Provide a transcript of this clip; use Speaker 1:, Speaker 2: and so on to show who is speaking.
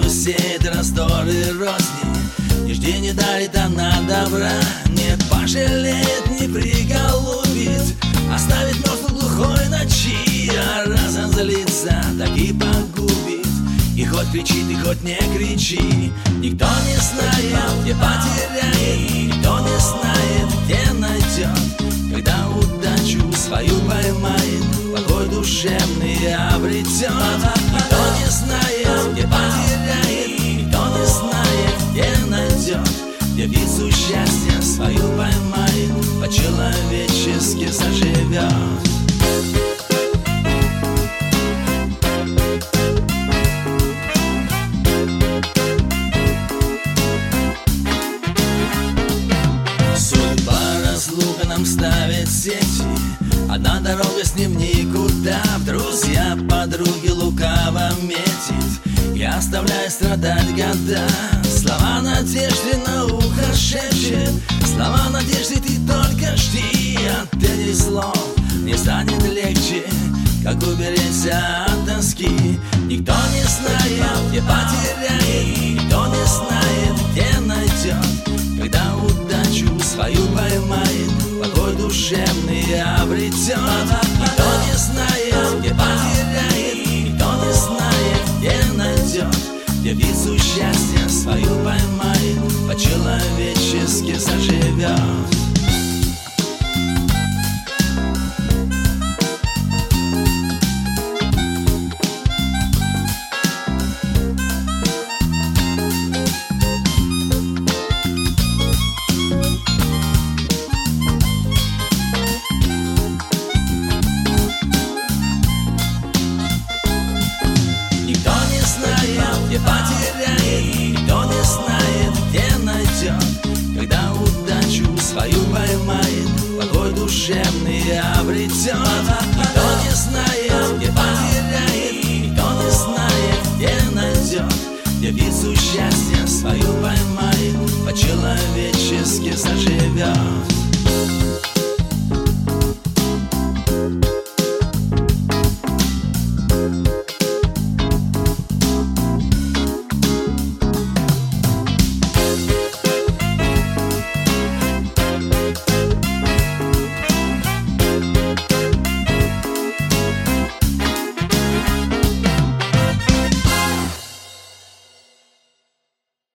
Speaker 1: сеет раздоры розни. Не жди, не дарит она добра, не пожалеет, не приголубит, оставит мертв в глухой ночи, а раз разлится, так и погубит. И хоть кричит, и хоть не кричи, никто не знает, где потеряет, никто не знает, где найдет, когда удачу свою поймает, покой душевный обретет. Никто не знает, где потеряет, никто не знает, где найдет, девицу счастья свою поймает, по-человечески заживет. Разлука нам ставит сети, одна дорога с ним никуда. В друзья, подруги лукаво метит и оставляя страдать года. Слова надежды на ухо шепчет, слова надежды ты только жди. От этих слов не станет легче, как уберечься от тоски. Никто не знает, где потеряет, никто не знает, где найдет, когда удачу свою поймает, покой душевный обретет. Никто не знает, где потеряет, никто не знает, где найдет, девицу счастья свою поймает, по-человечески заживет. Где потеряет, никто не знает, где найдет, когда удачу свою поймает, покой душевный обретет. Никто не знает, где потеряет, никто не знает, где найдет, девицу счастья свою поймает, по-человечески заживет.